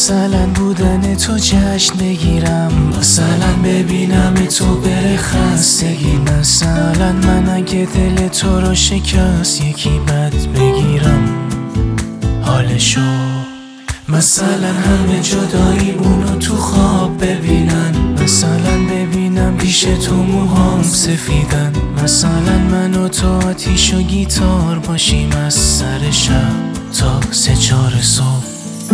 مثلا بودن تو جشن بگیرم، مثلا ببینم تو بره خستگی، مثلا من اگه دل تو رو شکست یکی بد بگیرم حالشو، مثلا همه جداییمونو تو خواب ببینن، مثلا ببینم پیش تو موهام سفیدن، مثلا من و تو آتیش و گیتار باشیم از سر شب تا 3-4 صبح.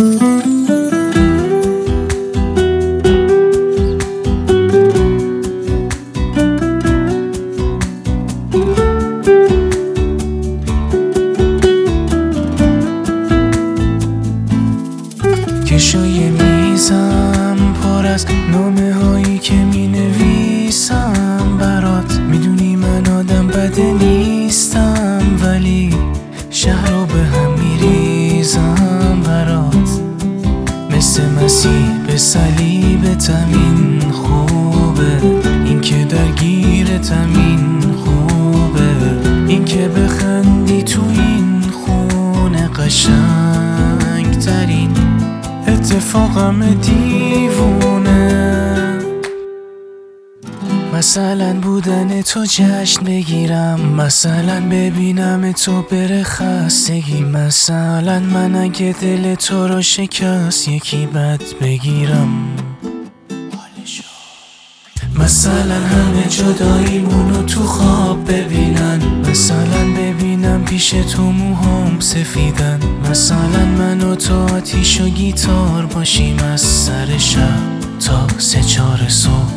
کشوی میزم پر از نامه هایی که می نویسم برات، میدونی من آدم بده نیستم ولی شهر رو به هم میریزم برات، مثل مسیح به صلیبتم این خوبه، این که درگیرتم این خوبه، این که بخندی تو این خونه قشنگ ترین اتفاقم دیوونه، مثلا بودن تو جشن بگیرم، مثلا ببینم تو بره خستگی، مثلا من اگه دل تو رو شکست یکی بد بگیرم مثلا همه جداییمونو تو خواب ببینن، مثلا ببینم پیش تو موهام سفیدن، مثلا من و تو آتیش و گیتار باشیم از سر شب تا 3-4 صبح.